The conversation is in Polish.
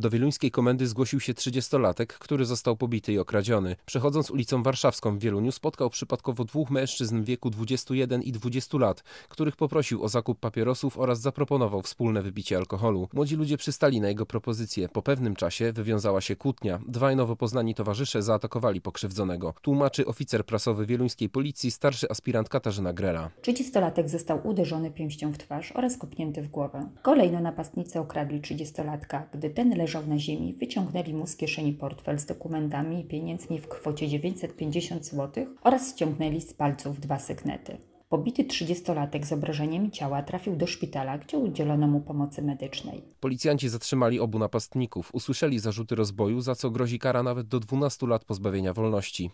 Do wieluńskiej komendy zgłosił się 30-latek, który został pobity i okradziony. Przechodząc ulicą Warszawską w Wieluniu spotkał przypadkowo dwóch mężczyzn w wieku 21 i 20 lat, których poprosił o zakup papierosów oraz zaproponował wspólne wypicie alkoholu. Młodzi ludzie przystali na jego propozycję. Po pewnym czasie wywiązała się kłótnia. Dwaj nowo poznani towarzysze zaatakowali pokrzywdzonego. Tłumaczy oficer prasowy wieluńskiej policji, starszy aspirant Katarzyna Grela. 30-latek został uderzony pięścią w twarz oraz kopnięty w głowę. Kolejno napastnicy okradli 30-latka. Gdy ten leżał na ziemi, wyciągnęli mu z kieszeni portfel z dokumentami i pieniędzmi w kwocie 950 zł oraz ściągnęli z palców 2 sygnety. Pobity 30-latek z obrażeniami ciała trafił do szpitala, gdzie udzielono mu pomocy medycznej. Policjanci zatrzymali obu napastników. Usłyszeli zarzuty rozboju, za co grozi kara nawet do 12 lat pozbawienia wolności.